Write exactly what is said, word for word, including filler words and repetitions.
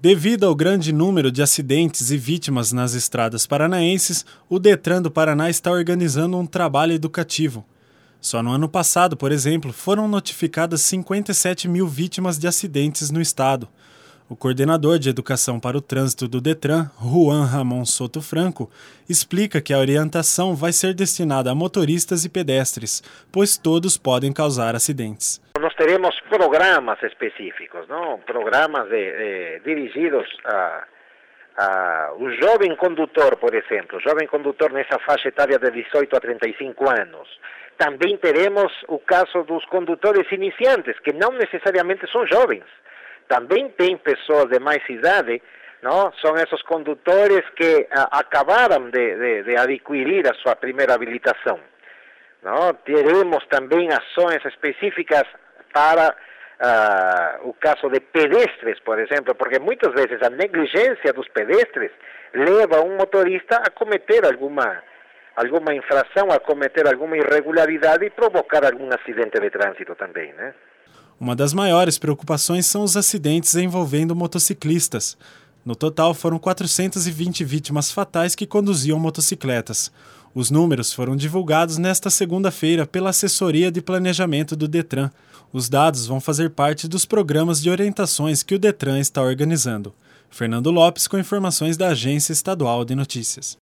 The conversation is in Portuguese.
Devido ao grande número de acidentes e vítimas nas estradas paranaenses, o Detran do Paraná está organizando um trabalho educativo. Só no ano passado, por exemplo, foram notificadas cinquenta e sete mil vítimas de acidentes no estado. O coordenador de Educação para o Trânsito do Detran, Juan Ramon Soto Franco, explica que a orientação vai ser destinada a motoristas e pedestres, pois todos podem causar acidentes. Nós teremos programas específicos, não? Programas de, de, dirigidos a, a o jovem condutor, por exemplo, o jovem condutor nessa faixa etária de dezoito a trinta e cinco anos. Também teremos o caso dos condutores iniciantes, que não necessariamente são jovens. Também tem pessoas de mais idade, não? São esses condutores que a, acabaram de, de, de adquirir a sua primeira habilitação. Não? Teremos também ações específicas para uh, o caso de pedestres, por exemplo, porque muitas vezes a negligência dos pedestres leva um motorista a cometer alguma, alguma infração, a cometer alguma irregularidade e provocar algum acidente de trânsito também, né? Uma das maiores preocupações são os acidentes envolvendo motociclistas. No total, foram quatrocentas e vinte vítimas fatais que conduziam motocicletas. Os números foram divulgados nesta segunda-feira pela Assessoria de Planejamento do Detran. Os dados vão fazer parte dos programas de orientações que o Detran está organizando. Fernando Lopes com informações da Agência Estadual de Notícias.